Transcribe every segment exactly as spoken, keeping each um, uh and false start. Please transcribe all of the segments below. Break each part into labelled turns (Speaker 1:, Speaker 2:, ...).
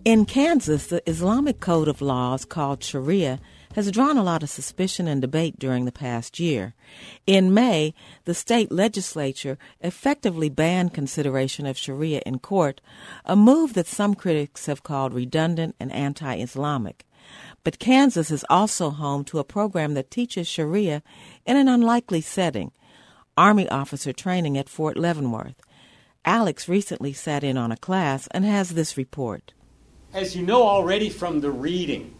Speaker 1: In Kansas, the Islamic code of laws called Sharia has drawn a lot of suspicion and debate during the past year. In May, the state legislature effectively banned consideration of Sharia in court, a move that some critics have called redundant and anti-Islamic. But Kansas is also home to a program that teaches Sharia in an unlikely setting, Army officer training at Fort Leavenworth. Alex recently sat in on a class and has this report.
Speaker 2: As you know already from the reading,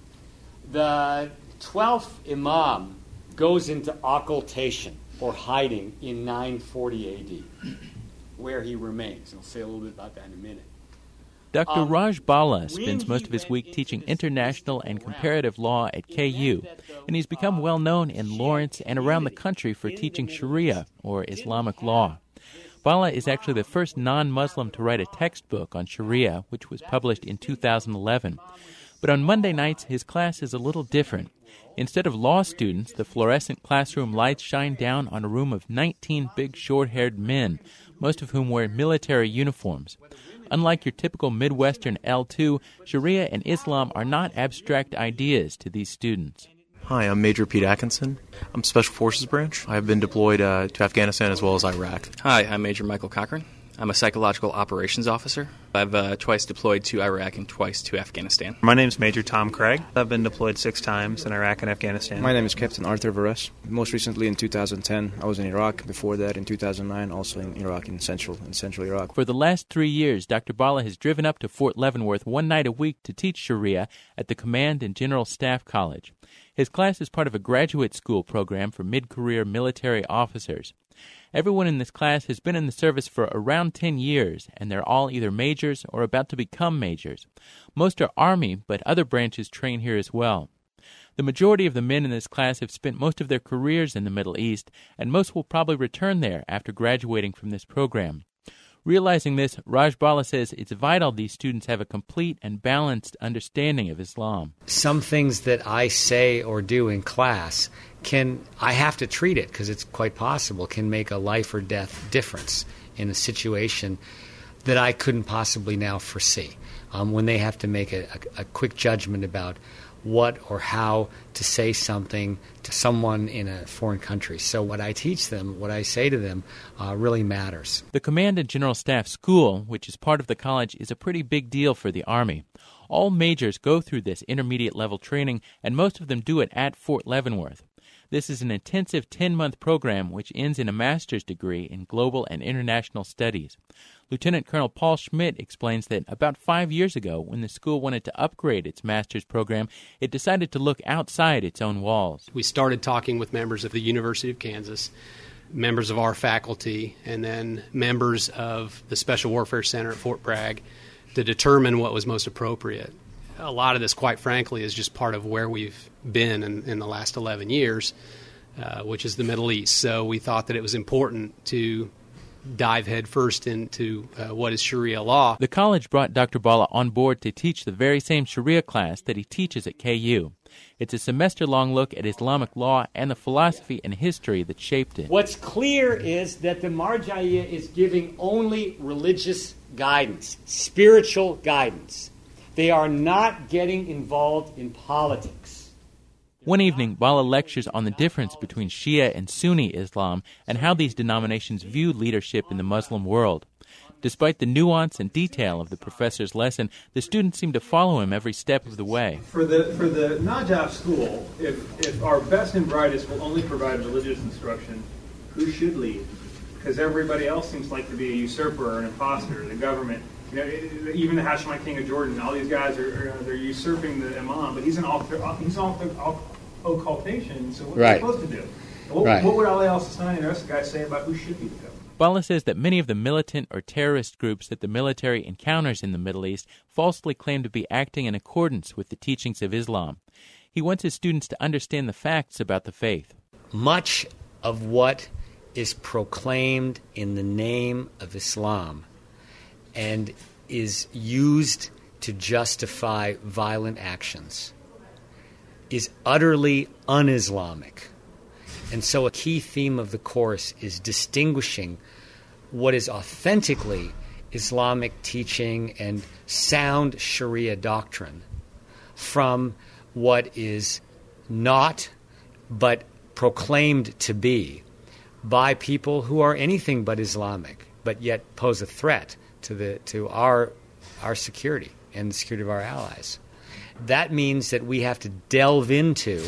Speaker 2: the twelfth Imam goes into occultation or hiding in nine forty A D, where he remains. I'll say a little bit about that in a minute.
Speaker 3: Doctor
Speaker 2: Um,
Speaker 3: Raj Bala
Speaker 2: when
Speaker 3: spends
Speaker 2: he
Speaker 3: most of his
Speaker 2: went
Speaker 3: week
Speaker 2: into
Speaker 3: teaching
Speaker 2: this
Speaker 3: international and
Speaker 2: physical
Speaker 3: comparative law at K U, and he's become well known in Lawrence and around the country for teaching Sharia, or Islamic law. Bala is actually the first non-Muslim to write a textbook on Sharia, which was published in two thousand eleven. But on Monday nights, his class is a little different. Instead of law students, the fluorescent classroom lights shine down on a room of nineteen big short-haired men, most of whom wear military uniforms. Unlike your typical Midwestern L two, Sharia and Islam are not abstract ideas to these students.
Speaker 4: Hi, I'm Major Pete Atkinson. I'm Special Forces Branch. I've been deployed uh, to Afghanistan as well as Iraq.
Speaker 5: Hi, I'm Major Michael Cochran. I'm a psychological operations officer. I've uh, twice deployed to Iraq and twice to Afghanistan.
Speaker 6: My name is Major Tom Craig. I've been deployed six times in Iraq and Afghanistan.
Speaker 7: My name is Captain Arthur Vares. Most recently in two thousand ten, I was in Iraq. Before that, in two thousand nine, also in Iraq, in central in central Iraq.
Speaker 3: For the last three years, Doctor Bala has driven up to Fort Leavenworth one night a week to teach Sharia at the Command and General Staff College. His class is part of a graduate school program for mid-career military officers. Everyone in this class has been in the service for around ten years, and they're all either majors or about to become majors. Most are Army, but other branches train here as well. The majority of the men in this class have spent most of their careers in the Middle East, and most will probably return there after graduating from this program. Realizing this, Raj Bala says it's vital these students have a complete and balanced understanding of Islam.
Speaker 8: Some things that I say or do in class, can I have to treat it, because it's quite possible, can make a life or death difference in a situation that I couldn't possibly now foresee. Um, when they have to make a, a, a quick judgment about what or how to say something to someone in a foreign country. So what I teach them, what I say to them, uh, really matters.
Speaker 3: The Command and General Staff School, which is part of the college, is a pretty big deal for the Army. All majors go through this intermediate level training, and most of them do it at Fort Leavenworth. This is an intensive ten-month program which ends in a master's degree in global and international studies. Lieutenant Colonel Paul Schmidt explains that about five years ago, when the school wanted to upgrade its master's program, it decided to look outside its own walls.
Speaker 9: We started talking with members of the University of Kansas, members of our faculty, and then members of the Special Warfare Center at Fort Bragg to determine what was most appropriate. A lot of this, quite frankly, is just part of where we've been in, in the last eleven years, uh, which is the Middle East. So we thought that it was important to dive headfirst into uh, what is Sharia law.
Speaker 3: The college brought Doctor Bala on board to teach the very same Sharia class that he teaches at K U. It's a semester-long look at Islamic law and the philosophy and history that shaped it.
Speaker 2: What's clear is that the Marja'iyya is giving only religious guidance, spiritual guidance. They are not getting involved in politics.
Speaker 3: One evening, Bala lectures on the difference between Shia and Sunni Islam and how these denominations view leadership in the Muslim world. Despite the nuance and detail of the professor's lesson, the students seem to follow him every step of the way.
Speaker 10: For the for the Najaf school, if, if our best and brightest will only provide religious instruction, who should lead? Because everybody else seems like to be a usurper or an imposter, the government. You know, even the Hashemite king of Jordan, all these guys are, are they're usurping the imam, but he's an he's off the occultation. So what right. are they supposed to do? What, right. what would Ali al-Sistani and the rest of the guys say about who should be the government?
Speaker 3: Bala says that many of the militant or terrorist groups that the military encounters in the Middle East falsely claim to be acting in accordance with the teachings of Islam. He wants his students to understand the facts about the faith.
Speaker 8: Much of what is proclaimed in the name of Islam and is used to justify violent actions is utterly un-Islamic. And so a key theme of the course is distinguishing what is authentically Islamic teaching and sound Sharia doctrine from what is not but proclaimed to be by people who are anything but Islamic, but yet pose a threat to the to our our security and the security of our allies. That means that we have to delve into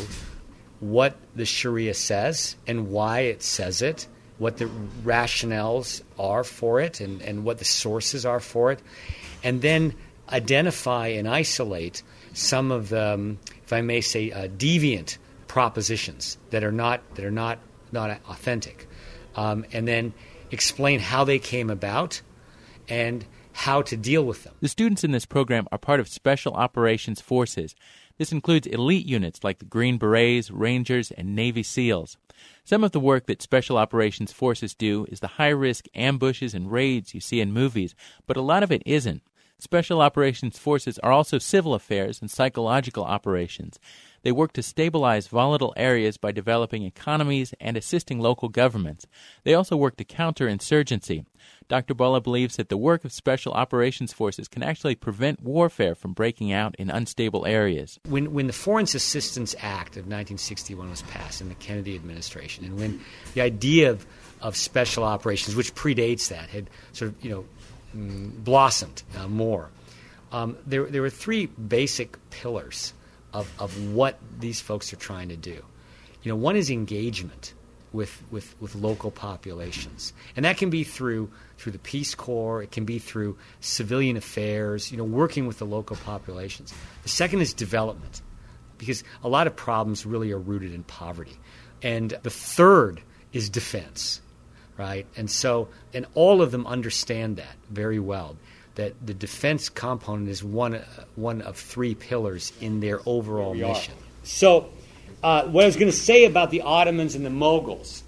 Speaker 8: what the Sharia says and why it says it, what the rationales are for it, and, and what the sources are for it, and then identify and isolate some of the, um, if I may say, uh, deviant propositions that are not that are not not authentic, um, and then explain how they came about and how to deal with them.
Speaker 3: The students in this program are part of Special Operations Forces. This includes elite units like the Green Berets, Rangers, and Navy SEALs. Some of the work that Special Operations Forces do is the high-risk ambushes and raids you see in movies, but a lot of it isn't. Special Operations Forces are also civil affairs and psychological operations. They work to stabilize volatile areas by developing economies and assisting local governments. They also work to counter insurgency. Doctor Bala believes that the work of Special Operations Forces can actually prevent warfare from breaking out in unstable areas.
Speaker 8: When, when the Foreign Assistance Act of nineteen sixty-one was passed in the Kennedy administration, and when the idea of, of special operations, which predates that, had sort of, you know, blossomed uh, more, um, there, there were three basic pillars of, of what these folks are trying to do. You know, one is engagement with, with, with local populations. And that can be through through the Peace Corps, it can be through civilian affairs, you know, working with the local populations. The second is development, because a lot of problems really are rooted in poverty. And the third is defense, right? And so, and all of them understand that very well, that the defense component is one, uh, one of three pillars in their overall mission. So, uh, what I was going to say about the Ottomans and the Mughals,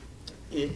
Speaker 8: it,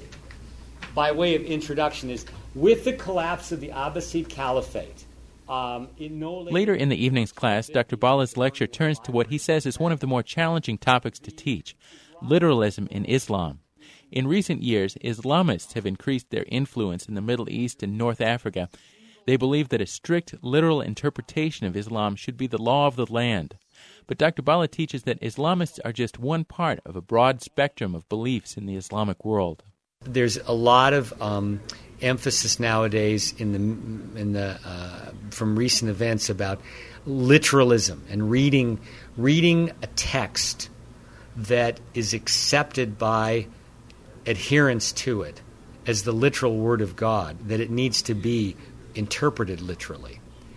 Speaker 8: by way of introduction, is with the collapse of the Abbasid Caliphate, um, in no later...
Speaker 3: Later in the evening's class, Doctor Bala's lecture turns to what he says is one of the more challenging topics to teach, literalism in Islam. In recent years, Islamists have increased their influence in the Middle East and North Africa. They believe that a strict, literal interpretation of Islam should be the law of the land. But Doctor Bala teaches that Islamists are just one part of a broad spectrum of beliefs in the Islamic world.
Speaker 8: There's a lot of um, emphasis nowadays in the in the uh, from recent events about literalism and reading reading a text that is accepted by adherents to it as the literal word of God, that it needs to be interpreted literally.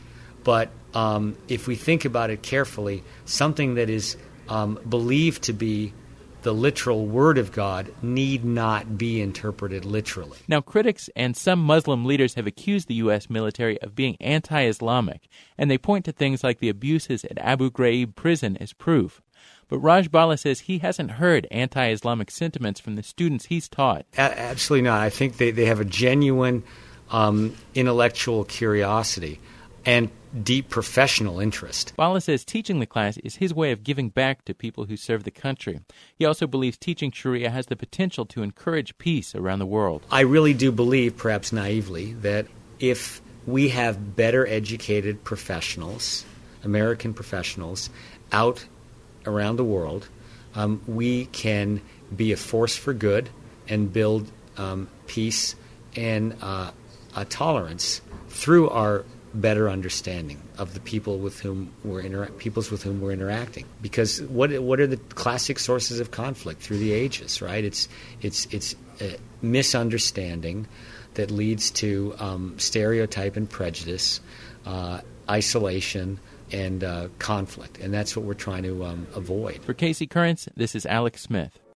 Speaker 8: But um, if we think about it carefully, something that is um, believed to be the literal word of God need not be interpreted literally.
Speaker 3: Now, critics and some Muslim leaders have accused the U S military of being anti-Islamic, and they point to things like the abuses at Abu Ghraib prison as proof. But Raj Bala says he hasn't heard anti-Islamic sentiments from the students he's taught.
Speaker 8: A- absolutely not. I think they, they have a genuine um, intellectual curiosity and deep professional interest.
Speaker 3: Bala says teaching the class is his way of giving back to people who serve the country. He also believes teaching Sharia has the potential to encourage peace around the world.
Speaker 8: I really do believe, perhaps naively, that if we have better educated professionals, American professionals, out around the world, um, we can be a force for good and build um, peace and uh, uh, tolerance through our better understanding of the people with whom we're inter- peoples with whom we're interacting. Because what what are the classic sources of conflict through the ages, right? It's it's it's a misunderstanding that leads to um, stereotype and prejudice, uh, isolation, and uh, conflict, and that's what we're trying to um, avoid.
Speaker 3: For Casey Currents, this is Alex Smith.